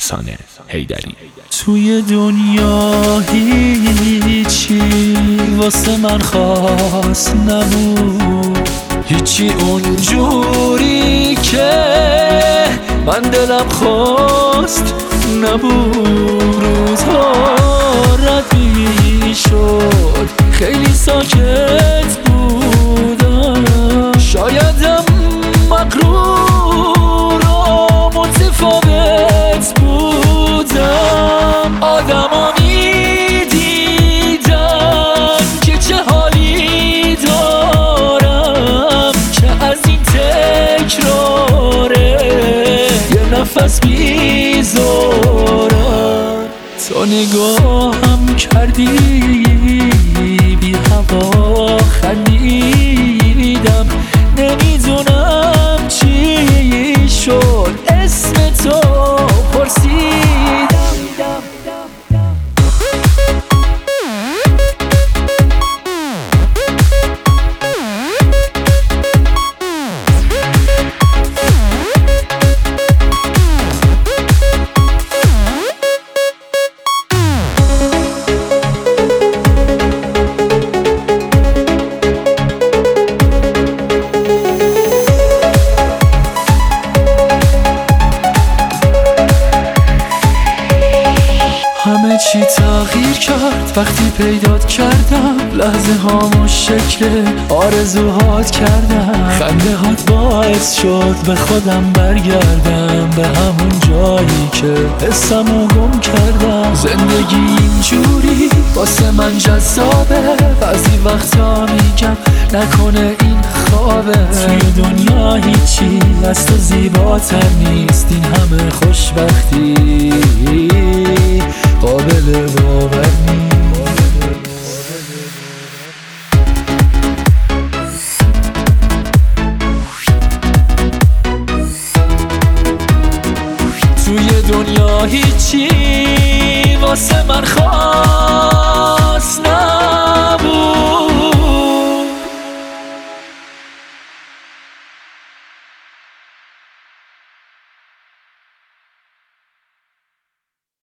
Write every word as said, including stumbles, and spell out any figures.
احسان حیدری. توی دنیا هیچی واسه من خاص نبود، هیچی اونجوری که من دلم خواست نبود. روزها رد میشد خیلی ساکت بودم، شایدم مغرور و متفاوت بودم. آدما میدیدن که چه حالی دارم که از این تکراره یه نفس میذارم. تا نگاهم کردی بی هوا خندیدم، نمیدونم چی شد اسم تو پرسیدم. همه چی تغییر کرد وقتی پیدات کردم، لحظه هامو شکل آرزوهات کردم. خنده هات باعث شد به خودم برگردم، به همون جایی که حسمو گم کردم. زندگی اینجوری واسه من جذابه، بعضی وقتا میگم نکنه این خوابه. توی دنیا هیچی از تو زیباتر نیست، این همه خوشبختی قابل باور نیست. توی دنیا هیچی واسه من خاص نه